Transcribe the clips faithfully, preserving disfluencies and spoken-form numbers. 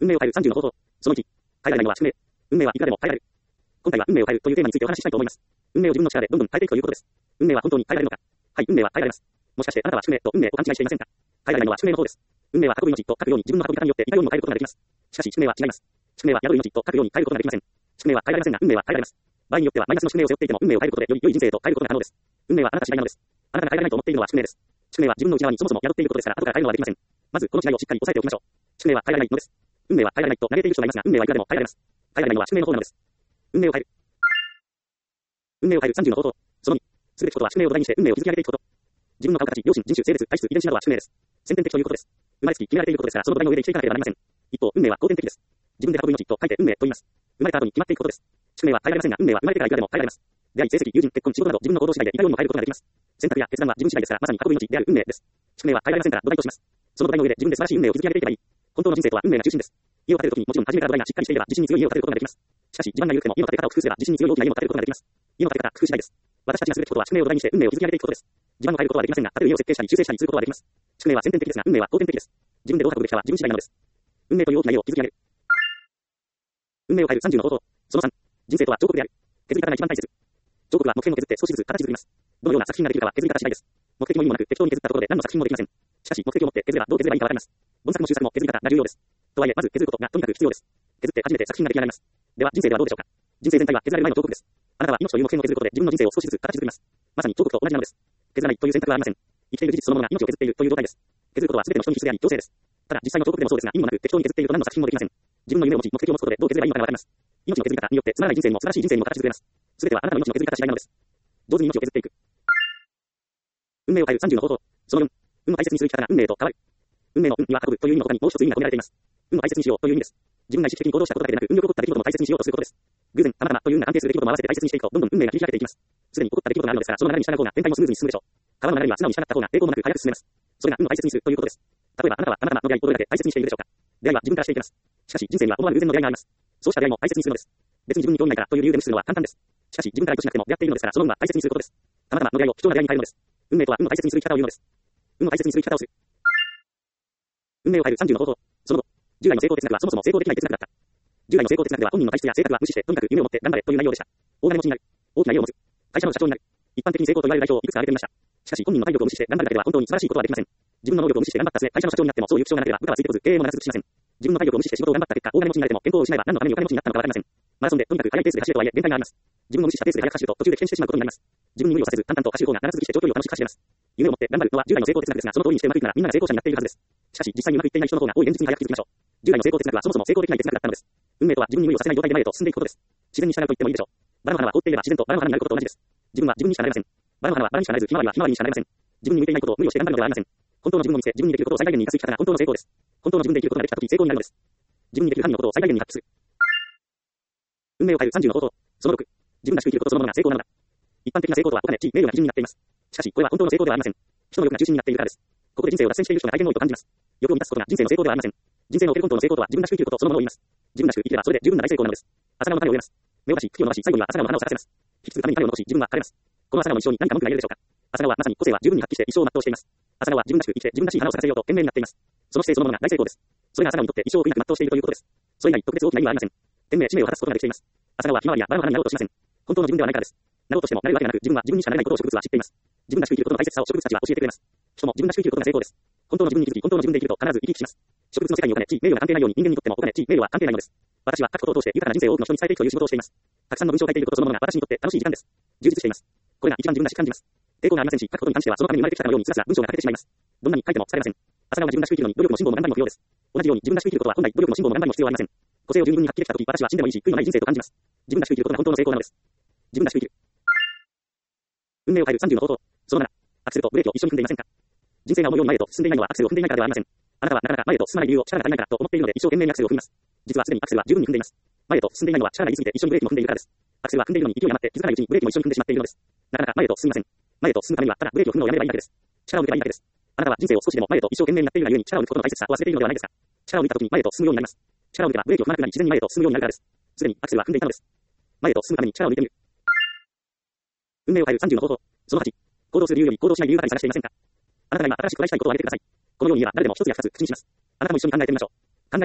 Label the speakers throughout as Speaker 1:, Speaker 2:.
Speaker 1: 運命を変えるさんじゅうの方法。そのいち。変えられないのは宿命。運命はいくらでも変えられる。今回は運命を変えるというテーマについてお話ししたいと思います。運命を自分の力でどんどん変えていくということです。運命は本当に変えられるのか。はい、運命は変えられます。もしかしてあなたは宿命と運命を勘違いしていませんか。変えられないのは宿命の方です。運命は運ぶ命と書くように自分の運び方によって似たようにも変えることができます。しかし宿命は違います。宿命は宿る命と書くように変えることができません。宿命は変えられませんが運命は変えられます。場合によってはマイナスの宿命を背負っていても運命を変えることでより良い人生へと変えることが可能です。運命はあなた次第なのです。あなたが変えられないと思っているのは宿命です。宿命は自分の内側にそもそも宿っていることですから後から変えるのはできません。まずこの違いをしっかり押さえておきましょう。宿命は変えられないのです。運命は変えられないと嘆いている人がいますが運命はいくらでも変えられます。変えられないのは宿命の方なのです。運命を変える。運命を変えるさんじゅうの方法。そのに。すべてことは宿命を土台にして運命を築き上げていくこと。自分の顔形、良心、人種、性別、体質、遺伝子などは宿命です。先天的ということです。生まれつき決められていることですからその土台の上で生きていかなければなりません。一方、運命は後天的です。自分で運ぶ命と書いて運命と言います。生まれた後に決まっていくことです。宿命は変えられませんが運命は生まれてからいくらでも変えられます。出会い、成績、友人、結婚、仕事など自分の行動次第でいかようにも変えることができます。選択や決断は自分次第ですからまさに運ぶ命である運命です。宿命は変えられませんから土台とします。その土台の上で自分で素晴らしい運命を築き上げていけばいい。本当の人生とは運命が中心です。家を建てるときにもちろん初めから土台がしっかりしていれば自信に強い家を建てることができます。しかし地盤が緩くても家の建て方を工夫すれば自信に強い大きな家を建てることができます。家の建て方、工夫次第です。私たちがすべきことは宿命を土台にして運命を築き上げていくことです。地盤を変えることはできませんが、建てる家を設計したり修正したりすることはできます。宿命は先天的ですが運命は後天的です。自分でどう運ぶべきかは自分次第なのです。運命という大きな家を築き上げる。運命を変えるさんじゅうの方法。そのさん。人生とは彫刻である。削り方が一番大切。彫刻は目標を削って少しずつ形作ります。どのような作品ができるかは削り方次第です。目的も意味もなく適当に削ったところで何の作品もできません。しかし目的を持って削ればどう削ればいいかわかります。本作も終作も削り方が重要です。とはいえまず削ることがとにかく必要です。削って初めて作品が出来上がります。では人生ではどうでしょうか。人生全体は削られる前の彫刻です。あなたは命という目標を削ることで自分の人生を少しずつ形作ります。まさに彫刻と同じなのです。削らないという選択はありません。生きている事実そのものが命を削っているという状態です。削ることは全ての人に必要であり強制です。ただ実際の彫刻でもそうですが意味もなく適当に削っていると何の作品もできません。自分の夢を持ち目的を持つことでどう削ればいいのかがわかります。命の削り方によってつまらない人生にも素晴らしい人生にも形作れます。すべてはあなたの命の削り方次第なのです。上手に命を削っていく。運命を変えるさんじゅうの方法。そのよん。運を大切にする生き方が運命と変わる。運命の運には運ぶという意味の他にもう一つ意味が込められています。運を大切にしようという意味です。自分が意識的に行動したことだけでなく運よく起こった出来事も大切にしようとすることです。偶然、たまたまという運が関係する出来事も合わせて大切にしていくとどんどん運命が切り開けていきます。すでに起こった出来事があるのですからその流れに従う方が展開もスムーズに進むでしょう。川の流れには素直に従った方が抵抗もなく早く進めます。それが運を大切にするということです。例えばあなたはあなたの出会いをどれだけ大切にしているでしょうか。出会いは自分からしていきます。しかし人生には思わぬ偶然の出会いがあります。そうした出会いも大切にするのです。別に自分に興味ないからという理由で無視するのは簡単です。しかし自分から意図しなくても出会っているのですからその運は大切にすることです。たまたまの出会いを貴重な出会いに変えるのです。運命とは運を大切にする生き方を言うのです。運を大切にする生き方をする。運命を変えるさんじゅうの方法。その後、従来の成功哲学はそもそも成功できない哲学だった。従来の成功哲学では本人の体質や性格は無視してとにかく夢を持って頑張れという内容でした。大金持ちになる。大きな家を持つ。会社の社長になる。一般的に成功と言われる代表をいくつか挙げてみました。しかし本人の体力を無視して頑張るだけでは本当に素晴らしいことはできません。自分の能力を無視して頑張った末会社の社長になってもそういう口調がなければ部下はついてこず経営もならずしません。自分の体力を無視して仕事を頑張った結果大金持ちになれても健康を失えば何のためにお金持ちになったのかわかりません。マラソンでとにかく速いペースで走るとはいえ限界があります。自分を無視したペースで速く走ると途中で危険してしまうことになります。自分に無理をさせず淡々と走る方が長続きして長距離を楽しく走れます。夢を持って頑張るのは従来の成功哲学ですがその通りにしてうまくいくならみんなが成功者になっているはずです。しかし実際にうまくいっていない人の方が多い現実に早く気づきましょう。従来の成功哲学はそもそも成功できない哲学だったのです。運命とは自分に無理をさせない状態で前へと進んでいくことです。自然に従うと言ってもいいでしょう。バラの花は放っていれば自然とバラの花になることと同じです。自分は自分にしかなれません。バラの花はバラにしかなれずひまわりはひまわりにしかなれません。自分に向いていないことを無理をして頑張るのではありません。本当の自分を見つけ自分にできることを最大限に活かす生き方が本当の成功です。本当の自分でできることができたとき成功になるのです。自分にできる範囲のことを最大限に発揮する。運命を変えるさんじゅうの方法。そのろく。自分らしく生きることそのものが成功なのだ。一般的な成功とはお金、地位、名誉が基準になっています。しかしこれは本当の成功ではありません。人の欲が中心になっているからです。ここで人生を脱線している人が大変多いと感じます。欲を満たすことが人生の成功ではありません。人生のおける本当の成功とは自分らしく生きることそのものを言います。自分らしく生きればそれで十分な大成功なのです。朝顔の種を植えます。芽を出し、茎を伸ばし、最後には朝顔の花を咲かせます。引き継ぐために種を残し、自分は枯れます。この朝顔の一生に何か文句が言えるでしょうか。朝顔はまさに個性は十分に発揮して一生を全うしています。朝顔は自分らしく生きて自分らしい花を咲かせようと懸命になっています。その姿勢そのものが大成功です。それが朝顔にとって一生を悔いなく全うしているということです。それ以外特別大きな意味はありません。天命、使命を果たすことができています。朝顔はひまわりやバラの花になろうとしません。本当の自分ではないからです。なろうとしてもなれるわけがなく自分は自分にしかなれないことを植物は知っています。自分らしく生きることの大切さを植物たちは教えてくれます。人も自分らしく生きることが成功です。本当の自分に気づき本当の自分で生きると必ず生き生きします。植物の世界にお金、地位、名誉が関係ないように人間にとってもお金、地位、名誉は関係ないのです。私は書くことを通して豊かな人生を多くの人に伝えていくという仕事をしています。たくさんの文章を書いていることそのものが私にとって楽しい時間です。充実しています。これが一番自分らしく感じます。抵抗がありませんし、書くことに関してはそのために生まれてきたかのようにつらつら文章が書けてしまいます。どんなに書いても疲れません。朝顔が自分らしく生きるのに努力も辛抱も頑張りも不要です。同じように自分らしく生きることは本来努力も辛抱も頑張りも必要はありません。個性を十分に発揮できたとき私は死んでもいいし悔いのない人生と感じます。自分らしく生きることが本当の成功なのです。自分らしく生きる。運命を変えるさんじゅうの方法。そのなな。アクセルとブレーキを一緒に踏んでいませんか。人生が思うように前へと進んでいないのはアクセルを踏んでいないからではありません。あなたはなかなか前へと進まない理由を力が足りないからと思っているので一生懸命にアクセルを踏みます。実はすでにアクセルは十分に踏んでいます。前へと進んでいないのは力が言い過ぎて一緒にブレーキも踏んでいるからです。アクセルは踏んでいるのに勢い余って気づかないうちにブレーキも一緒に踏んでしまっているのです。なかなか前へと進みません。前へと進むためにはただブレーキを踏むのをやめればいいだけです。力を抜けばいいだけです。あなたは人生を少しでも前へと一生懸命になっているがゆえに力を抜くことの大切さを忘れているのではないですか。力を抜いた時に前へと進むようになります。力を抜けばブレーキを踏まなくなり自然に前へと進むようになるからです。すでにアクセルは踏んでいたのです。前へと進むために力を抜いてみる。運命を変えるさんじゅうの方法。そのはち。行動する理由より行動しない理由ばかり探していませんか。あなたが今新しくトライしたいことを挙げてください。このように言えば誰でも一つや二つ口にします。あなたも一緒に考えてみましょう。考える時間。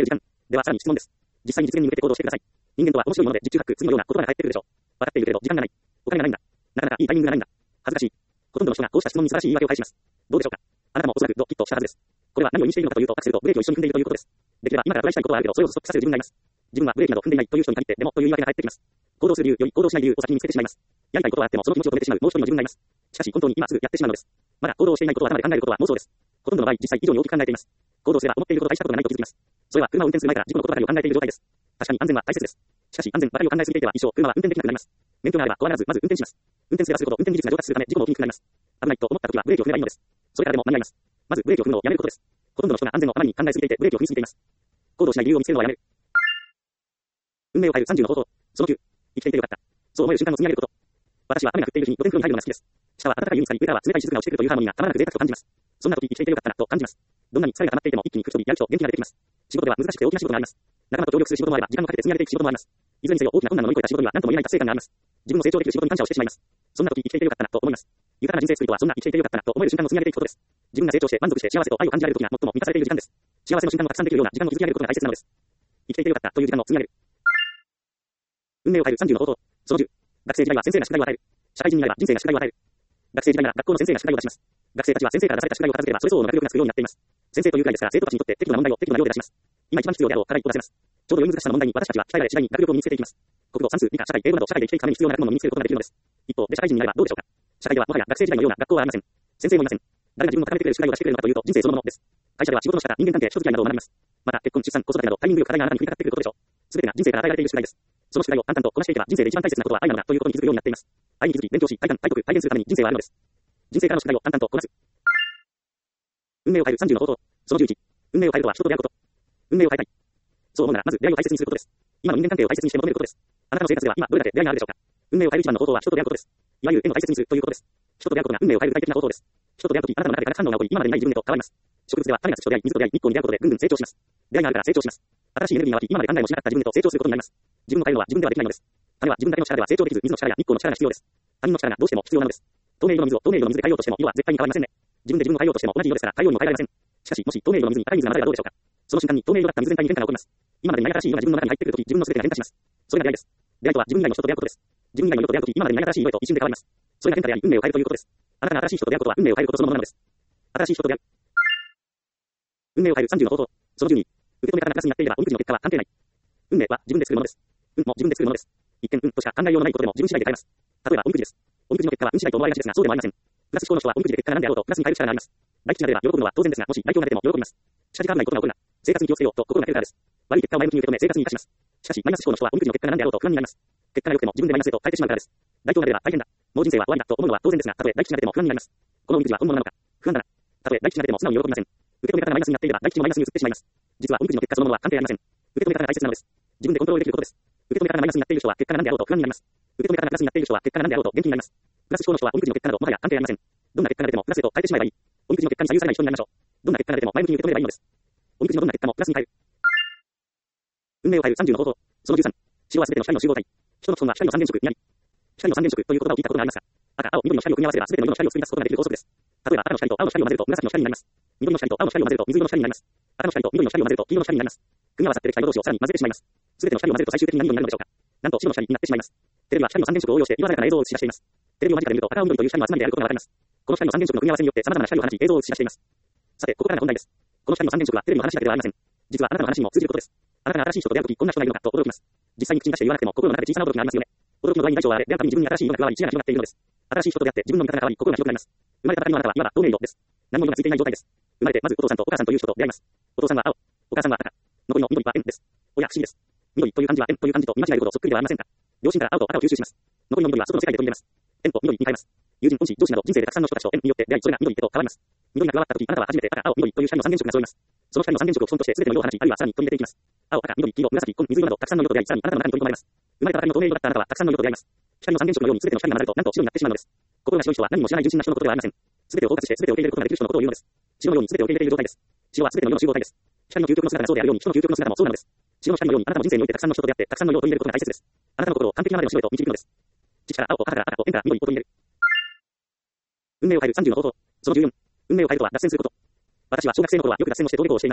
Speaker 1: ではさらに質問です。実際に実現に向けて行動してください。人間とは面白いもので、十中八九次のような言葉が返ってくるでしょう。わかっているけれど時間がない。お金がないんだ。なかなかいいタイミングがないんだ。恥ずかしい。ほとんどの人がこうした質問に素晴らしい言い訳を返します。どうでしょうか。あなたもおそらくドキッとしたはずです。これは何を意味しているのかというと、アクセルとブレーキを一緒に踏んでいるということです。できれば今からトライしたいことはあるけど、それをストップさせる自分がいます。自分はブレーキなど踏んでいないという人に限って、でもという言い訳が返ってきます。行動する理由より行動しない理由を先に見つけてしまいます。やりたいことはあってもその気持ちを止めてしまうもう一人の自分がいます。しかし本当に今すぐやってしまうのです。まだ行動をしていないことを頭で考えることは妄想です。ほとんどの場合、実際以上に大きく考えています。行動すれば思っていること大したことがないと気づきます。それは車を運転する前から事故のことばかりを考えている状態です。確かに安全は大切です。しかし安全ばかりを考えすぎていては一生車は運転できなくなります。免許があれば怖がらずまず運転します。運転すればするほど運転技術が上達するため事故も起きにくくなります。危ないと思った時はブレーキを踏めばいいのです。それからでも間に合います。まずブレーキを踏むのをやめることです。ほとんどの人が安全をあまりに考えすぎていてブレーキを踏みすぎています。行動しない理由を見つけるのはやめる。運命を変えるさんじゅうの方法。そのきゅう。生きていてよかった。そう思える瞬間を積み上げること。私は雨が降っている日に露天風呂に入るのが好きです。下は暖かい湯に浸かり、上からは冷たい静かが落ちてくるというハーモニーがたまらなく贅沢と感じます。そんな時生きていてよかったなと感じます。どんなに疲れが溜まっていても一気に吹き飛びやると元気が出てきます。仕事では難しくて大きな仕事があります。仲間と協力する仕事もあれば時間をかけて積み上げていく仕事もあります。いずれにせよ大きな困難を乗り越えた仕事には何とも言えない達成感があります。自分の成長できる仕事に感謝をしてしまいます。そんな時生きていてよかったなと思います。豊かな人生作りとはそんな生きていてよかったなと思える瞬間を積み上げていくことです。自分が成長して満足して幸せと愛を感じられる時が最も満たされている時間です。幸せの瞬間をたくさんできるような時間を築き上げることが大切なのです。生きていてよかったという時間を積み上げる。運命を変えるさんじゅうの方法。そのじゅう。学生時代は先生が宿題を与える。社会人になれば人生が宿題を与える。学生時代なら学校の先生が宿題を出します。学生たちは先生から出された宿題を片付ければそれ相応の学力がつくようになっています。先生というくらいですから生徒たちにとって適度な問題を適度な量で出します。今一番必要であろう課題を出せます。ちょうど良い難しさの問題に私たちは鍛えられ次第に学力を身につけていきます。国語、算数、理科、社会、英語など社会で生きていくために必要な学問を身につけることができるのです。一方で社会人になればどうでしょうか。社会ではもはや学生時代のような学校はありません。先生もいません。誰が自分を高めてくれる宿題を出してくれるのかというと人生そのものです。会社では仕事の仕方、人間関係、人付き合いなどを学びます。また結婚、出産、子育てなどタイミングよく課題があなたに降りかかってくることでしょう。すべてが人生から与えられている宿題です。その宿題を淡々とこなしていけば人生で一番大切なことは愛なのだということに気づくようになっています。愛に気づき、勉強し、体感、体得、体現するために人生はあるのです。人生からの宿題を淡々とこなす。運命を変えるさんじゅうの方法。そのじゅういち。運命を変えるとは人と出会うこと。運命を変えたい。そう思うならまず出会いを大切にすることです。今の人間関係を大切にして求めることです。あなたの生活では今どれだけ出会いがあるでしょうか。運命を変える一番の方法は人と出会うことです。いわゆる縁を大切にするということです。人と出会うことが運命を変える具体的な方法です。人と出会うときあなたの中で化学反応が起こり今までにない自分へと変わります。植物では種が土と出会い水と出会い日光に出会うことでぐんぐん成長します。出会いがあるから成長します。新しいエネルギーが湧き今まで考えもしなかった自分へと成長することになります。自分を変えるのは自分ではできないのです。種は自分だけの力では成長できず水の力や日光の力が必要です。他人の力がどうしても必要なのです。透明色の水を透明色の水で変えようとしても色は絶対に変わりませんね。自分で自分を変えようとしても同じ色ですから変えようにも変えられません。しかしもし透明色の水に硬い水が混ざればどうでしょうか。その瞬間に透明色だった水全体に変化が起こります。今までにない新しい色が自分の中に入ってくるとき自分の全てが変化します。それが出会いです。出会いとは自分以外の人と出会うことです。自分以外の色と出会うとき今までにない新しい色へと一瞬で変わります。それが変化であり運命を変えるということです。あなたが新しい人と出会うことは運命を変えることそのものなのです。新しい人と出会う。運命を変えるさんじゅうの方法。そのじゅうに。受け止め方がプラスになっていればおみくじの結果は関係ない。運命は自分で作るものです。運も自分で作るものです。一見運としか考えようのないことでも自分次第で変えます。例えばおみくじです。おみくじの結果は運次第と思われがちですがそうでもありません。プラス思考の人はおみくじで結果が何であろうとプラスに変える力があります。大吉が出れば喜ぶのは当然ですがもし大凶が出ても喜びます。しかし変わらないことが起こるな。生活に気をつけようと心がけるからです。悪い結果を前向きに受け止め生活に生かします。しかしマイナス思考の人はおみくじの結果が何であろうと不安になります。結果が良くても自分でマイナスへと変えてしまうからです。大凶が出れば大変だ。もう人生は終わりだと思うのは当然ですがたとえ大吉が出ても不安になります。このおみくじは本物なのか不安だな。たとえ大吉が出ても素直に喜びません。受け止め方がマイナスになっていれば大吉もマイナスに移ってしまいます。実はおみくじの結果そのものは関係ありません。受け止め方が大切なのです。自分でコントロールできることです。受け止め方がマイナスになっている人は結果が何であろうと不安になります。受け止め方がプラスになっている人は結果が何であろうと元気になります。プラス思考の人はおみくじの結果などもはや関係ありません。どんな結果が出てもプラスへと変えてしまえばいい。おみくじの結果に左右されない人になりましょう。どんな結果が出ても前向きに受け止めればいいのです。おみくじのどんな結果もプラスに変える。運命を変えるさんじゅうの方法。そのじゅうさん。白はすべての光の集合体。人の子孫は光の三原色にあり。光の三原色という言葉を聞いたことがありますが、赤、青、緑の光を組み合わせればすべての色の光を作り出すことができる法則です。例えば赤の光と青の光を混ぜると紫の光になります。緑の光と青の光を混ぜると水色の光になります。赤の光と緑の光を混ぜると黄色の光になります。組み合わさっている光同士をさらに混ぜてしまいます。すべての光を混ぜると最終的に何色になるのでしょうか。なんと白の光になってしまいます。テレビは光の三原色を応用して色鮮やかな映像を映し出しています。テレビを間近で見ると赤、青、緑という光の集まりであることがわかります。この光の三原色の組み合わせによって様々な光を放ち映像を映し出しています。さて、ここからが本題です。この光の三原色はテレビの話だけではありません。実はあなたの話にも通じることです。あなたが新しい人と出会うときこんな人がいるのかと驚きます。実際に口に出して言わなくても心の中で小さな驚きがありますよね。驚きの度合いに大小はあれ、出会うたびに自分に新しい色が加わり一夜が広がっているのです。新しい人と出会って自分の見方が変わり心が広くなります。生まれたばかりのあなたはいわば透明色です。何も色がついていない状態です。生まれてまずお父さんとお母さんという人と出会います。お父さんは青、お母さんは赤。残りの緑は円です。おや不思議です。緑という漢字は円という漢字と見間違えるほどそっくりではありませんか。両親から青と赤を吸収します。残りの緑は外の世界で飛び出ます。円と緑に変えます。友人、恩師、上司など人生でたくさんの人たちと縁によって出会い、それが緑へと変わります。緑が加わったとき、あなたは初めて赤、青、緑という光の三原色が揃います。その光の三原色を基本として全ての色を放ち、あるいはさらに取り入れていきます。青、赤、緑、黄色、紫、紺、水色などたくさんの色と出会い、さらにあなたの中に取り込まれます。生まれたばかりの透明色だったあなたはたくさんの色と出会います。光の三原色のように全ての光が混ざると、なんと白になってしまうのです。心が白い人は何も知らない純真な人のことではありません。全てを包括して全てを受け入れることができる人のことを言うのです。白のように全てを受け入れている状態です。白は全ての色の集合体です。光の究極の姿がそうであるように人の究極の姿もそうなのです。白の光のようにあなたも人生においてたくさんの人と出会ってたくさんの色を取り入れることが大切です。あなたの心を完璧なまでの白へと導くのです。父から青を、母から赤を、円から緑を取り入れる。運命を変えるさんじゅうの方法。そのじゅうよん。運命を変えるとは脱線すること。私は小学生の頃はよく脱線をして登下校をしていました。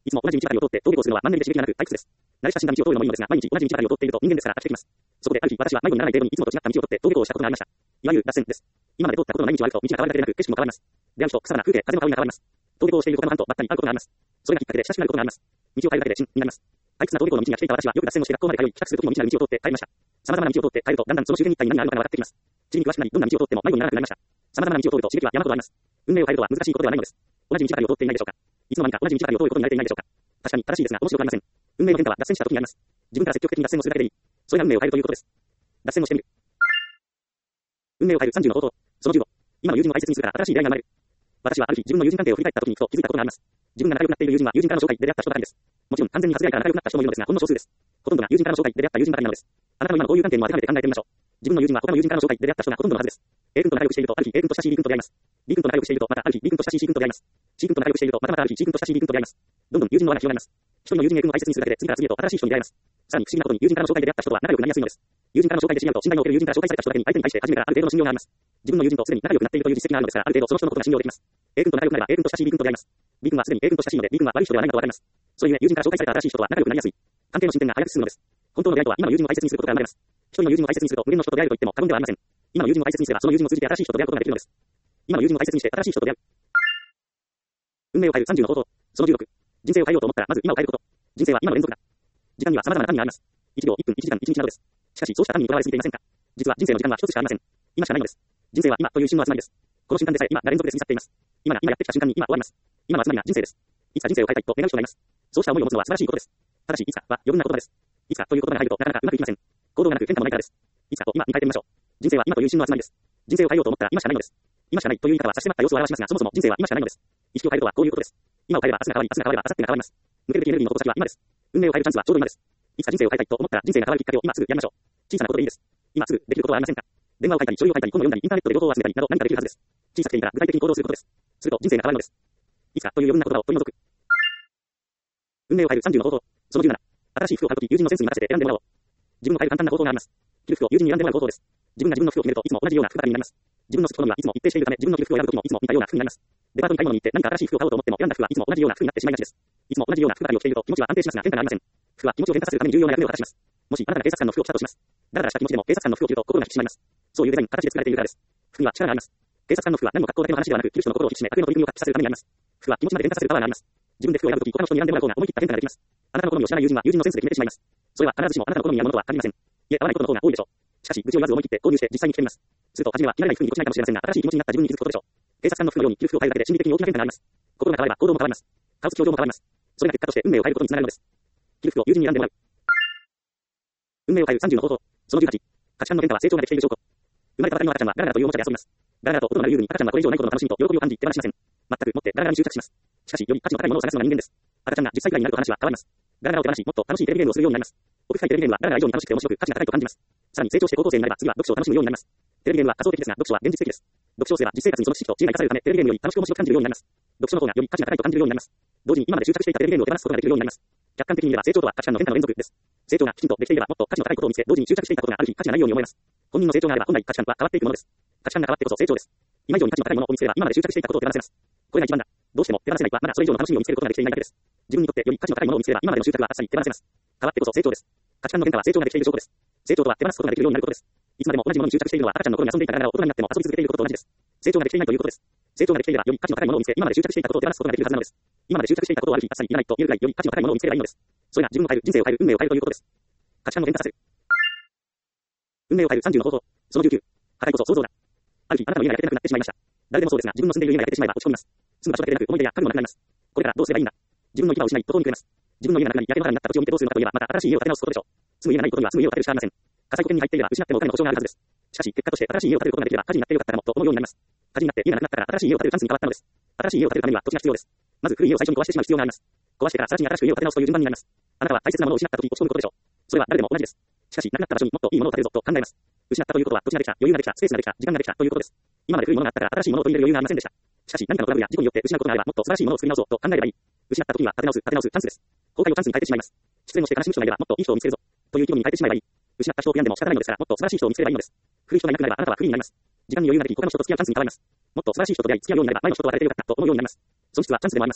Speaker 1: いつも同じ道ばかりを通って登下校するのはマンネリで刺激がなく退屈です。慣れ親しんだ道を通るのもいいのですが、毎日同じ道ばかりを通っていると人間ですから飽きてきます。そこである日、私は迷子にならない程度にいつもと違った道を通って登下校をしたことがありました。いわゆる脱線です。今まで通ったことのない道を歩くと道が変わるだけでなく景色も変わります。出会う人、草花、風景、風の香りが変わります。登下校をしている他の班とばったり会うことがあります。それがきっかけで親しくなることがあります。道を変えるだけで親になります。退屈な登下校の道に飽きていた私はよく脱線をして学校まで通い、帰宅する時も未知な道を通って帰りました。様々な道を通って帰るとだんだんその周辺に一体何があるのかが分かってきます。地に詳しくなり、どんな道を通っても迷子にならなくなりました。様々な道を通ると刺激は山ほどあります。運命を変えるとは難しいことではないのです。同じ道ばかりを通っていないでしょうか。いつの間にか同じ道ばかりを通ることに慣れていないでしょうか。確かに正しいですが面白くありません。運命の変化は脱線した時にあります。自分から積極的に脱線をするだけでいい。それが運命を変えるということです。脱線をしてみる。運命を変えるさんじゅうの方法。そのじゅうご。今の友人を大切にするから新しい出会いが生まれる。私はある日自分の友人関係を振り返った時にふと気づいたことがあります。自分が仲良くなっている友人は友人からの紹介で出会った人ばかりです。もちろん完全に外れから仲良くなった人もいるのですが、ほんの少数です。ほとんどが友人からの紹介で出会った友人ばかりなのです。あなたの今の交友関係にも当てはめて考えてみましょう。自分の友人は他の友人からの紹介で出会った人がほとんどのはずです。A 君と仲良くしていると、ある日 A 君と親しい B 君と出会います。B 君と仲良くしていると、またある日 B 君と親しい C 君と出会います。C 君と仲良くしていると、またまたある日 C 君と親しい B 君と出会います。どんどん友人の輪が広がります。一人の友人 A 君を大切にするだけで次から次へと新しい人に出会います。さらに不思議なことに友人からの紹介で出会った人は仲良くなりやすいのです。友人からの紹介で知り合うと信頼を受ける友人から紹介された人だけに相手に対して初めからある程度の信用があります。自分の友人とすでに仲良くなっているという実績があるのですから、ある程度その人のことが信用できます。A 君と仲良くなれば A 君と親しい B 君と出会います。B 君はすでに A 君と親しいので B 君は悪い人ではないかとわかります。それゆえ友人から紹介された新しい人とは仲良くなりやすい。関係の進展が早く進むのです。本当の出会いとは今の友人を大切にすることから生まれます。一人の友人を大切にすると無限の人と出会えると言っても過言ではありません。今の友人を大切にすればその友人を通じて新しい人と出会うことができるのです。今の友人を大切にして新しい人と出会う。運命を変えるさんじゅうの方法。そのじゅうろく。人生を変えようと思ったらまず今を変えること。人生は今の連続だ。時間には様々な単位があります。いちびょう、いっぷん、いちじかん、いちにちなどです。しかしそうした単位にとらわれすぎていませんか。実は人生の時間は一つしかありません。今しかないのです。人生は今という一瞬の集まりです。この瞬間でさえ今が連続で過ぎ去っています。今が今やってきた瞬間に今終わります。今の集まりが人生です。いつか人生を変えたいと願う人がいます。そうした思いを持つのは素晴らしいことです。ただしいつかは余分な言葉です。いつかという言葉が入るとなかなかうまくいきません。行動がなく変化もないからです。いつかと今に変えてみましょう。人生は今という一瞬の集まりです。人生を変えようと思ったら今しかないのです。今しかないという言い方は差し迫った様子を表しますが、そもそも人生は今しかないのです。意識を変えるとはこういうことです。今を変えれば明日が変わり、明日が変われば明後日が変わります。抜けるべきエネルギーの矛先は今です。運命を変えるチャンスはちょうど今です。いつか人生を変えたいと思ったら人生が変わるきっかけを今すぐやりましょう。小さなことでいいです。今すぐできることはありませんか。電話を書いたり、書類を書いたり、本を読んだり、インターネットで情報を集めたりなど何かできるはずです。小さくていいから具体的に行動することです。すると人生が変わるのです。いつかという余分な言葉を取り除く。運命を変えるさんじゅうの方法。そのじゅうなな。新しい服を買うとき友人のセンスに任せて選んでもらおう。自分を変える簡単な方法があります。着る服を友人に選んでもらう方法です。自分が自分の服を決めるといつも同じような服ばかりになります。自分の好き好みはいつも一定しているため、自分の着る服を選ぶときもいつも似たような服になります。デパートに買い物に行って何か新しい服を買おうと思っても選んだ服はいつも同じような服になってしまいがちです。いつも同じような服ばかりを着ていると気持ちは安定しますが変化がありません。服は気持ちを変化させるために重要な役目を果たします。もしあなたが警察官の服を着たとします。だらだらした気持ちでも警察官の服を着ると心が引き締まります。そういうデザイン、形で作られているからです。服には力があります。警察官の服は何も格好だけの話ではなく、着る人の心を引き締め、家庭の取り組みを活気させるためにあります。服は気持ちまで変化させるパワーがあります。自分で服を選ぶとき他の人に選んでもらう方が思い切った変化ができます。あなたの好みを知らない友人は友人のセンスで決めてしまいます。それは必ずしもあなたの好みやものとは限りません。いえ、合わないことの方が多いでしょう。しかし、愚痴を言わず思い切って購入して実際に着てみます。すると、初めは着られない服にぎこちないかもしれませんが、新しい気持ちになった自分に気づくことでしょう。警察官の服のように着る服を変えるだけで心理的に大きな変化があります。心が変われば行動も変わります。顔つき表情も変わります。それが結果として運命を変えることにつながるのです。着る服を友人に選んでもらう。運命を変えるさんじゅうの方法。そのじゅうはち。価値観の変化は成長ができている証拠。生まれたばかりの赤ちゃんはガラガラというおもちゃで遊びます。ガラガラと音の鳴る遊具に赤ちゃんはこれ以上ないことの楽しみと喜びを感じ手放しません。全くもってガラガラに執着します。しかし、より価値の高いものを探すのが人間です。赤ちゃんがじっさいくらいになると話は変わります。ガラガラを手放し、もっと楽しいテレビゲームをするようになります。奥深いテレビゲームはガラガラ以上に楽しくて面白く価値が高いと感じます。さらに成長して高校生になれば次は読書を楽しむようになります。テレビゲームは仮想的ですが、読書は現実的です。読書をすれば実生活にその知識と知恵が生かされるため、テレビゲームより楽しく面白く感じるようになります。読書の方がより価値が高いと感じるようになります。同時に今まで執着していたテレビゲームを手放すことができるようになります。客観的に言えば成長とは価値観の変化の連続です。成長がきちんとできていればもっと価値の高いことを見つけ、同時に執着していたことがある日価値がないように思います。本人の成長があれば本来価値観は変わっていくものです。価値観が変わってこそ成長です。今以上に価値の高いものを見つければ今まで執着していたことを手放せます。これが一番だ。どうしても手放せないはまだそれ以上の楽しみを見つけることができていないだけです。自分にとってより価値の高いものを見つければ今までの執着はあっさり手放せます。変わってこそ成長です。価値観の変化は成長ができている証拠です。成長とは手放すことができるようになることです。いつまでも同じものに執着しているのは赤ちゃんの頃に遊んでいたながら大人になっても遊び続けていることと同じです。成長ができていないということです。成長ができていればより価値の高いものを見つけ、今まで執着していたことを手放すことができるはずなのです。今まで執着していたことをある日あっさり言えないと言えるくらいより価値の高いものを見つければいいのです。それが自分を変える、人生を変える、運命を変えるということです。価値観の変化させる。運命を変えるさんじゅうの方法。そのじゅうきゅう。破壊こそ創造だ。ある日あなたの家が焼けなくなってしまいました。誰でもそうですが、自分の住んでいる家が焼けてしまえば落ち込みます。住む場所だけでなく思い出や家具もなくなります。これからどうすればいいんだ。自分の行き場を失い、途方に暮れます。自分の家がなくなり、焼け野原になった土地を見てどうするのかといえば、また新しい家を建て直すことでしょう。住む家がないことには住む家を建てるしかありません。火災保険に入っていれば失ってもお金の保証があるはずです。しかし、結果として新しい家を建てることができれば、火事になってよかったかもと思うようになります。火事になって家がなくなったから新しい家を建てるチャンスに変わったのです。新しい家を建てるためには土地が必要です。まず古い家を最初に壊してしまう必要があります。壊してからさらに新しく家を建て直すという順番になります。あなたは大切なものを失った時落ち込むことでしょう。それは誰でも同じです。しかし、なくなった場所にもっといいものを建てるぞと考えます。失ったということは土地ができた、余裕ができた、スペースができた、時間ができたということです。今まで古いものがあったから新しいものを取り入れる余裕がありませんでした。しかし何かのトラブルや事故によって失うことがあればもっと素晴らしいものを作り直そうと考えればいい。失った時には建て直す、建て直すチャンスです。後悔をチャンスに変えてしまいます。失恋をして悲しむ人がいればもっといい人を見つけるぞという気分に変えてしまえばいい。失った人を悔やんでも仕方ないのですからもっと素晴らしい人を見つければいいのです。古い人がいなくなればあなたは不利になります。時間に余裕ができ他の人と付き合うチャンスに変わります。もっと素晴らしい人と出会い付き合うようになれば前の人と別れてよかったと思うようになります。損失はチャンスでもあります。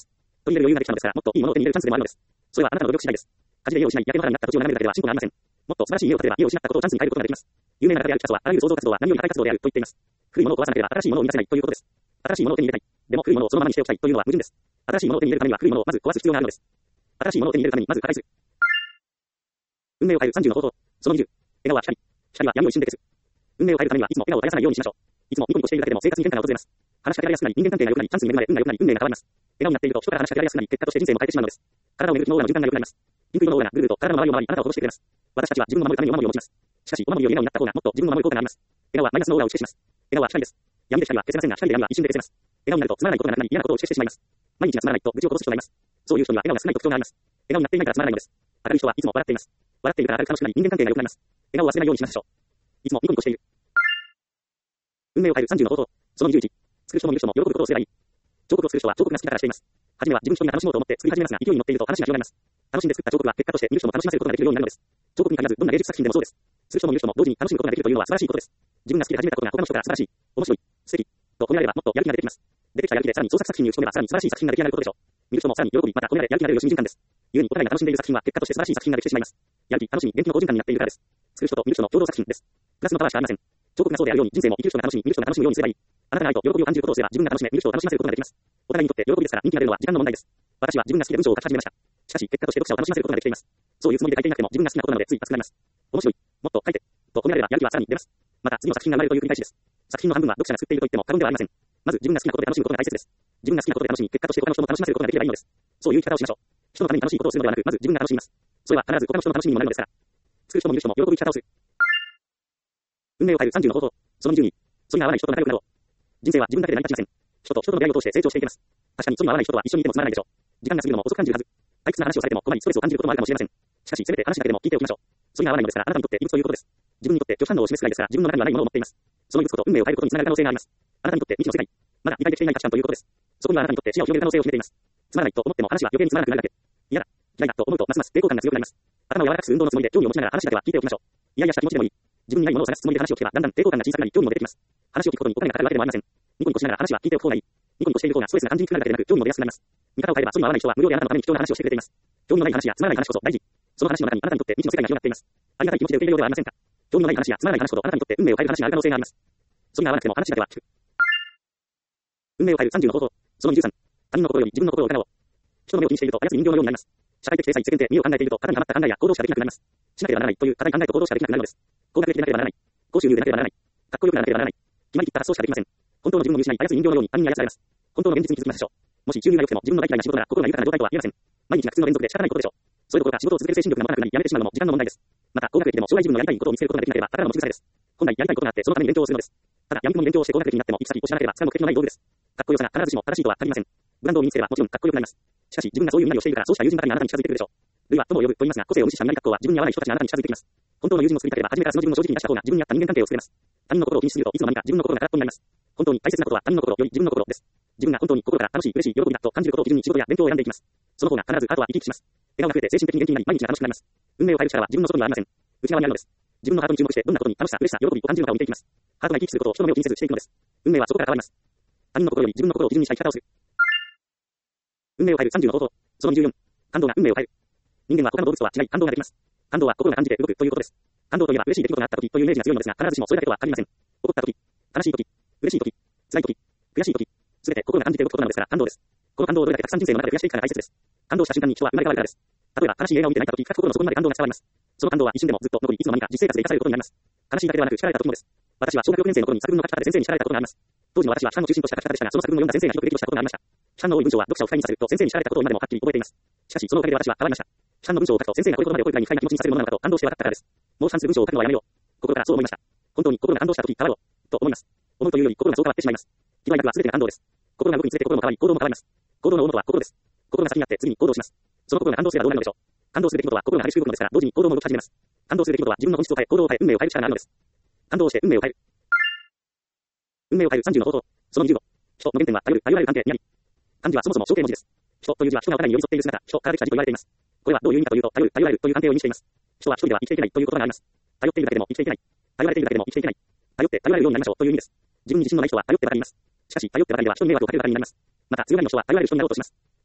Speaker 1: と言える余裕ができたのですから、もっといいものを手に入れるチャンスでもあるのです。それはあなたの努力次第です。火事で家を失い、焼け野原になった土地を眺めるだけでは進歩がありません。もっと素晴らしい家を建てれば家を失ったことをチャンスに変えることができます。有名な方であるピカソは、あらゆる創造活動は何より破壊活動であると言っています。古いものを壊さなければ新しいものを生み出せないということです。新しいものを手に入れたい。でも古いものをそのままにしておきたいというのは矛盾です。新しいものを手に入れるためには古いものをまず壊す必要があるのです。新しいものを手に入れるためにまず破壊する。運命を変えるさんじゅうの方法。そのにじゅう。笑顔は光。光は闇を一瞬で消す。運命を変えるためにはいつも笑顔を絶やさないようにしましょう。いつもニコニコしているだけでも生活に変化が訪れます。話しかけられやすくなり、人間関係が良くなり、チャンスに恵まれ、運が良くなり、運命が変わります。笑顔になっていると人から話しかけられやすくなり、結果として人生も変えてしまうのです。体を巡る脳の循環が良くなります。ピンク色のオーラがぐるぐると体の周りを回り、あなたを戻してくれます。私たちは自分を守るためにお守りを持ちます。しかし、お守りより笑顔になった方がもっと自分を守る効果があります。笑顔はマイナスのオーラを打ち消します。笑顔は光です。闇で光は消せませんが、光で闇は一瞬で消せます。笑顔になるとつまらないことがなくなり、嫌なことをしてしまいます。毎日がつまらないと愚痴をこぼす人がいます。そういう人には笑顔が少ない特徴があります。笑顔になっていないからつまらないのです。明るい人はいつも笑っています。笑っているから明るく楽しくなり、人間関係が良くなります。笑顔を忘れないようにしましょう。いつもニコニコしている。運命を変えるさんじゅうの方法。そのにじゅういち。作る人も見る人も喜ぶことをすればいい。彫刻を作る人は彫刻が好きだからしています。はじめは自分一人が楽しもうと思って作り始めますが、勢いに乗っていると話が広がります。楽しんで作った彫刻は結果として見る人も楽しませることができるようになるのです。彫刻に限らずどんな芸術作品でもそうです。作る人も見る人も同時に楽しむことができるというのは素晴らしいことです。自分が好きで始めたことが他の人から素晴らしい、面白い、素敵と褒められればもっとやる気が出てきます。出てきたやる気でさらに創作作品に打ち込めばさらに素晴らしい作品が出来上がることでしょう。見る人もさらに喜び、また褒められやる気が出る良心循環です。故にお互いが楽しんでいる作品は結果として素晴らしい作品ができてしまいます。やる気、楽しみ、元気の好循環になっているからです。作る人と見る人の共同作品です。プラスのパワーしかありません。彫刻がそうであるように人生も生きる人が楽しみ、見る人が楽しむようにすればいい。あなたが愛と喜びを感じることをすれば自分が楽しめ、見る人を楽しませることができます。お互いにとって喜びですから人気が出るのは時間の問題です。私は自分が好きで文章を書き始めました。しかし結果として読者を楽しませることができています。そういうつもりで書いていなくても自分が好きなことなのでつい熱くなります。面白い、もっと書いてと褒められればやる気はさらに出ます。また次の作品が生まれるという繰り返しです。作品の半分は読者が作っていると言っても過言ではありません。まず自分が好きなことで楽しむことが大切です。自分が好きなことで楽しみ、結果として他の人も楽しませることができればいいのです。そういう生き方をしましょう。人のために楽しいことをするのではなく、まず自分が楽しみます。それは必ず他の人の楽しみにもなるのですから。作る人も見る人も喜ぶ生き方をする。運命を変えるさんじゅうの方法。そのにじゅうに。それが合わない人と仲良くなろう。人生は自分だけで成り立ちません。人と人との出会いを通して成長していきます。確かにそれが合わない人とは一緒にいてもつまらないでしょう。時間が過ぎるのも遅く感じるはず。退屈な話をされても困りストレスを感じることもあるかもしれません。しかしせめて話だけでも聞いておきましょう。それが合わないのですからあなたにとって異物ということです。自分にとって拒否反応を示すくらいですから自分の中にはないものを持っています。その異物こと運命を変えることにつながる可能性があります。あなたにとって未知の世界、まだ理解できていない価値観ということです。そこにはあなたにとって視野を広げる可能性を秘めています。つまらないと思っても話は余計につまらなくなるだけ。嫌だ、嫌いだと思うとますます抵抗感が強くなります。頭を柔らかくする運動のつもりで興味を持ちながら話だけは聞いておきましょう。いやいやした気持ちでもいい。自分にないものを探すつもりで話を聞けばだんだん抵抗感が小さくなり興味も出てきます。話を聞くことにお金がかかるわけでもありません。ニコニコしながら話は聞いておく方がいい。ニコニコしている方がストレスが感じにくくなるだけでなく興味も出やすくなります。見方を変えればそれに合わない人は無料であなたのために貴重な話をしてくれています。興味のない話やつまらない話こそ大事。その話の中にあなたにとって未知の世界が広がっています。ありがたい気持ちで受け入れようではありませんか。興味のない話やつまらない話ほどあなたにとって運命を変える話がある可能性があります。それが合わなくても話だけは聞く。運命を変えるさんじゅうの方法。そのにじゅうさん。他人の心より自分の心を疑おう。人の目を気にしていると操る人形のようになります。社会的制裁、世間体、身を考えていると肩にはまった考えや行動しかできなくなります。しなければならないという固い考えと行動しかできなくなるのです。高学歴でなければならない。高収入でなければならない。かっこよくなければならない。決まりきった発想しかできません。本当の自分を見失い操る人形のように他人に操られます。本当の現実に気づきましょう。もし収入が良くても自分の大嫌いな仕事なら心が豊かな状態とは言えません。毎日が苦痛の連続で仕方ないことでしょう。それどころか仕事を続ける精神力が持たなくなりやめてしまうのも時間の問題です。また高学歴でも将来自分のやりたいことを見つけることができなければただの持ち腐れです。本来やりたいことがあってそのために勉強をするのです。ただ闇雲に勉強をして高学歴になっても行き先を知らなければ使う目的のない道具です。かっこよさが必ずしも正しいとは限りません。ブランドを身につければもちろんかっこよくなります。しかし自分がそういう何をしているからそうした友人ばかりがあなたに近づいてくるでしょう。類は友を呼ぶと言いますが個性を無視した何格好は自分に合わない人たちがあなたに近づいてきます。本当の友人を作りたければ初めからその自分を正直に出した方が自分に合った人間関係を作れます。他人の心を気にしすぎるといつの間にか自分の心が空っぽになります。本当に大切なことは他人の心より自分の心です。自分が本当に心から楽しい、嬉しい、喜びだと感じることを基準に仕事や勉強を選んでいきます。その方が必ずあとは生き生きします。笑顔が増えて精神的に元気になり毎日が楽しくなります。運命を変える力は自分の外にはありません。内側にあるのです。自分のハートに注目してどんなことに楽しさ、嬉しさ、喜びを感じるのかを見ていきます。ハートが生き生きすることを人の目を気にせずしていくのです。運命はそこから変わります。他人の心より自分の心を基準にした生き方をする。運命を変えるさんじゅうの方法。そのにじゅうよん。感動が運命を変える。人間は他の動物とは違い感動ができます。感動は心が感じて動くということです。感動といえば嬉しい出来事があった時というイメージが強いのですが必ずしもそれだけとは限りません。怒った時、悲しい時、嬉しい時、辛い時、悔しい時、すべて心が感じて動くことなのですから感動です。この感動をどれだけたくさん人生の中で増やしていくかが大切です。感動した瞬間に人は生まれ変わるからです。例えば悲しい映画を見て泣いた時、深く心の底まで感動が伝わります。その感動は一瞬でもずっと残りいつの間にか実生活で生かされることになります。悲しいだけではなく叱られた時もです。私は小学ろくねん生の頃に作文の書き方で先生に叱られたことがあります。当時の私は批判を中心とした書き方でしたがその作文を読んだ先生がひどく激怒したことがありました。批判の多い文章は読者を不快にさせると先生に叱られたことを今でもはっきり覚えています。しかしそのおかげで私は変わりました。批判の文章を書くと先生がこれほどまで怒るくらいに不快な気持ちにさせるものなのかと感動して笑ったからです。もう批判する文章を書くのはやめよう。心からそう思いました。本当に心が感動した時変わろうと思います。思うというより心がそう変わってしまいます。喜怒哀楽は全てが感動です。心が動くにつれて心も変わり行動も変わります。行動の大元は心です。心が先になって次に行動します。その心が感動すればどうなるのでしょう。感動する出来事は心が激しく動くのですから同時に行動も動き始めます。感動する出来事は自分の本質を変え行動を変え運命を変える力があるのです。感動をして運命を変える。運命を変えるさんじゅうの方法。そのにじゅうご。人の原点は頼る、頼られる関係にあり。漢字はそもそも象形文字です。人という字は人がお互いに寄り添っている姿、人からできた字と言われています。これはどういう意味かというと、頼る、頼られるという関係を意味しています。人は一人では生きていけないということがあります。頼っているだけでも生きていけない。頼られているだけでも生きていけない。頼って頼られるようになりましょうという意味です。自分に自信のない人は頼ってばかりいます。しかし頼ってばかりでは人に迷惑をかけるばかりになります。また強がりの人は頼られる人になろうとします。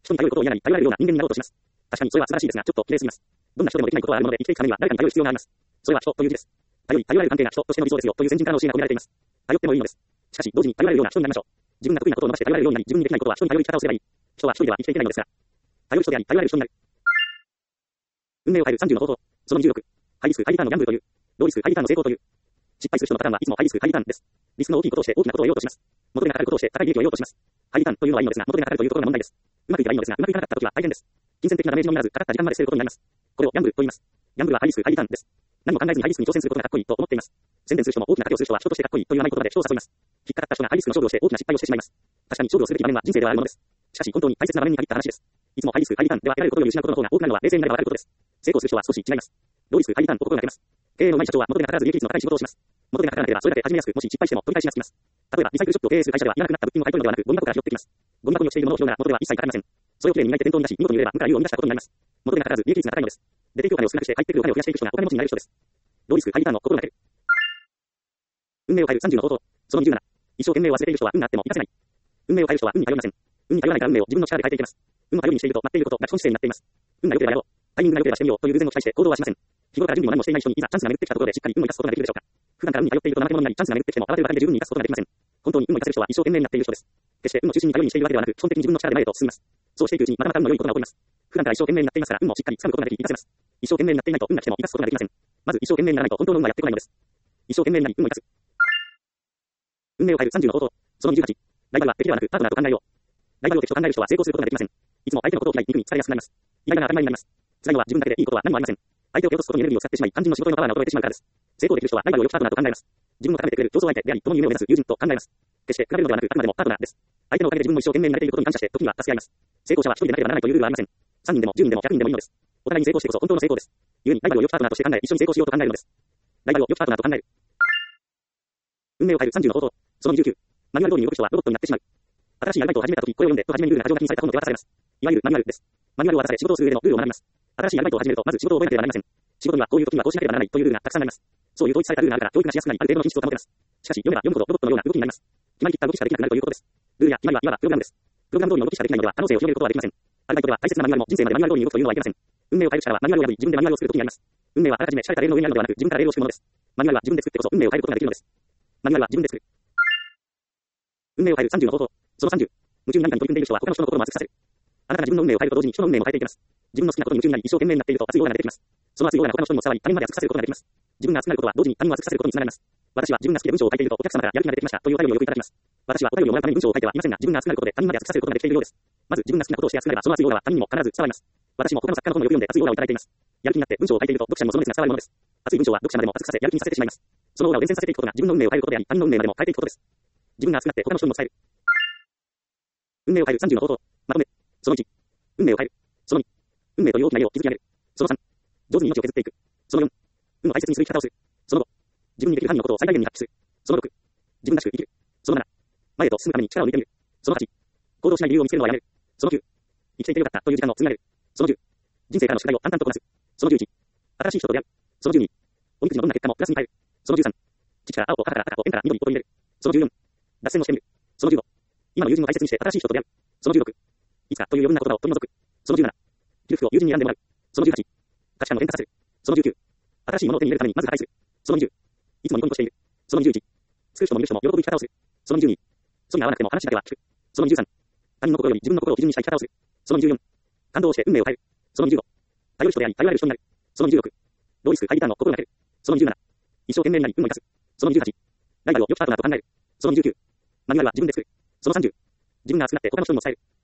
Speaker 1: 人に頼ることを嫌がり、頼られるような人間になろうとします。確かにそれは素晴らしいですが、ちょっと綺麗すぎます。どんな人でもできないことはあるもので、生きていくためには誰かに頼る必要があります。それは人という字です。頼り、頼られる関係が人としての理想ですよ、という先人からの教えが込められています。頼ってもいいのです。しかし、同時に頼られるような人になりましょう。自分が得意なことを伸ばして頼られるようになり、自分にできないことは人に頼る生き方をすればいい。人は一人では生きていけないのですから。頼る人であり、頼られる人になる。運命を変えるさんじゅうの方法。そのにじゅうろく。ハイリスク、ハイリターンのギャンブルという。ローリスク、ハイリターンの成功という。失敗する人のパターンはいつもハイリスク、ハイリターンです。リスクの大きいことをして大きなことを得ようとします。元手がかかることをして高い利益を得ようとします。ハイリターンというのはいいのですが、元手がかかるというところが問題です。うまくいけばいいのですが、うまくいかなかったときは大変です。金銭的なダメージのみならず、かかった時間まで捨てることになります。これをギャンブルと言います。ギャンブルはハイリスク、ハイリターンです。何も考えずにハイリスクに挑戦することがかっこいいと思っています。宣伝する人も大きな賭けをする人は人としてかっこいいという甘い言葉で人を誘います。引っかかった人がハイリスクの勝負をして大きな失敗をしてしまいます。確かに勝負をするべき場面は人生ではあるものです。しかし本当に大切な場面に限った話です。いつもハイリスク、ハイリターンでは得られることより失うことの方が多くなるのは冷静になればわかることです。成功する人は少し違います。ローリスク、ハイリターンと心がけます。経営の上手い社長は元手がかからず利益率の高い仕事をします。元手がかからなければそれだけ始めやすく、もし失敗しても取り返しがつきます。例えばリサイクルショップを経営する会社では、いらなくなった物品を買い取るのではなく、ゴミ箱から拾ってきます。ゴミ箱に落ちているものを拾うなら元手は一切かかりません。それをきれいに磨いて店頭に出し、見事に売れば無から有を生み出したことになります。元手がかからず利益率が高いのです。出ていくお金を少なくして入ってくるお金を増やしていく人がお金持ちになれる人です。ローリスク、ハイリターンを心がける。運命を変えるさんじゅうの方法。そのにじゅうなな。一生懸命を忘れている人は運があっても活かせない。運命を変える人は運に頼りません。運に頼らないから運命を自分の力で変えていきます。運を頼りにしていると待っていることが基本姿勢になっています。運が良ければやろう。タイミングが良ければしてみようという偶然を期待して行動はしません。日頃から準備も何もしていない人にいざチャンスが巡ってきたところでしっかり運を生かすことができるでしょうか。普段から運に頼っていると怠け者になりチャンスが巡ってきても慌てるばかりで十分に生かすことができません。本当に運を生かせる人は一生懸命になっている人です。決して運を中心に頼りにしているわけではなく、基本的に自分の力で前へと進みます。そうしていくうちにまたまた運の良いことが起こります。普段から一生懸命になっていますから運もしっかり掴むことができ生かせます。一生懸命になっていないと運が来ても生かすことができません。まず一生懸命にならないと本当の運はやってこないのです。一生懸命になり運を生かす。運命を変えるさんじゅうの方法。そのにじゅうはち。ライバルは敵ではなくパートナーと考えよう。ライバルを敵と考える人は成功することができません。いつも相手のことを嫌い、憎み、疲れやすくなります。嫌いな当たり前になります。辛いのは自分だけでいいことは何もありません。相手を蹴落とすことにエネルギーを使ってしまい、肝心の仕事のパワーが衰えてしまうからです。成功できる人はライバルを良きパートナーと考えます。自分を高めてくれる競争相手であり、共に夢を目指す友人と考えます。決して比べるのではなく、あくまでもパートナーです。相手のおかげで自分も一生懸命になれていることに感謝して、時には助け合います。成功者は一人でなければならないというルールはありません。さんにんでもじゅうにんでもひゃくにんでもいいのです。お互いに成功してこそ本当の成功です。故にライバルを良きパートナーとして考え、一緒に成功しようと考えるのです。ライバルを良きパートナーと考える。運命を変えるさんじゅうの方法。そのにじゅうきゅう。マニュアル通りに動く人はロボットになってしまう。新しいアルバイトを始めたとき、これを読んで、と始めにルールが過剰書きにされた本で渡されます。いわゆるマニュアルです。マニュアルを渡され、仕事をする上でのルールを学びます。新しいアルバイトを始めると、まず仕事を覚えなければなりません。仕事にはこういう時にはこうしなければならないというルールがたくさんあります。そういう統一されたルールがあるから教育がしやすくなり、ある程度の品質を保てます。しかし、読めば読むほどロボットのような動きになります。決まりきった動きしかできなくなるということです。ルールや決まりはいわばプログラムです。プログラム通りの動きしかできないのでは可能性を広げることはできません。アルバイトでは大切なマニュアルも人生までマニュアル通りに動くというのはいけません。運命を変える力はマニュアルを破り自分でマニュアルを作る時にあります。運命はあらかじめ敷かれたレールの上にあるのではなく、自分からレールを敷くものです。マニュアルは自分で作ってこそ運命を変えることができるのです。マニュアルは自分で作る。運命を変えるさんじゅうの方法。そのさんじゅう。夢中に何かに取り組んでいる人は他の人の心を熱くさせる。あなたが自分の運命を変えると同時に人の運命も変えていきます。自分の好きなことに夢中になり一生懸命になっていると熱いオーラが出てきます。その熱いオーラが他の人にも伝わり、他人まで熱くさせることができます。自分が熱くなることは同時に他人を熱くさせることにつながります。私は自分が好きで文章を書いているとお客様からやる気が出てきましたというお便りをよくいただきます。私はお便りをもらうために文章を書いてはいませんが、自分が熱くなることで他人まで熱くさせることができているようです。まず自分が好きなことをして熱くなれば、その熱いオーラは他人にも必ず伝わります。私も他の作家の本をよく読んで熱いオーラをいただいています。やる気になって文章を書いていると読者にもその熱が伝わるものです。熱い文章は読者までも熱くさせ、やる気にさせてしまいます。そのオーラを伝染させていくことが自分の運命を変えることであり、他人の運命までも変えていくことです。自分が熱くなって他の人にも伝える。運命を変えるさんじゅうの方法。まとめ。そのいち。運命を変える。そのに。運命という大きな家を築き上げる。そのさん。上手に命を削っていく。そのよん。運を大切にする生き方をする。そのご。自分にできる範囲のことを最大限に発揮する。そのろく。自分らしく生きる。そのなな。前へと進むために力を抜いてみる。そのはち。行動しない理由を見つけるのはやめる。そのきゅう。生きていてよかったという時間を積み上げる。そのじゅう。人生からの宿題を淡々とこなす。そのじゅういち。新しい人と出会う。そのじゅうに。おみくじのどんな結果もプラスに変える。そのじゅうさん。父から青と母から赤と縁から緑と入れる。そのじゅうよん。脱線をしてみる。そのじゅうご。今の友人を大切にして新しい人と出会う。そのじゅうろく。いつかという余分な言葉を取り除く。そのじゅうなな。着る服を友人に選んでもらう。そのじゅうはち。価値観を変化させる。そのじゅうきゅう。新しいものを手に入れるためにまず破壊する。そのにじゅう。いつもニコニコしている。そのにじゅういち。作る人も見る人も喜ぶ生き方をする。そのにじゅうに。それに合わなくても話だけは聞く。そのにじゅうさん。他人の心より自分の心を基準にした生き方をする。そのにじゅうよん。感動をして運命を変える。そのにじゅうご。頼る人であり頼られる人になる。そのにじゅうろく。ローリスク、ハイリターンを心がける。そのにじゅうなな。一生懸命になり運を生かす。そのにじゅうはち。ライバルを良きパートナーと考える。そのにじゅうきゅう。マニュアルは自分で作る。そのさんじゅう。自分が熱くなって他の人にも伝える。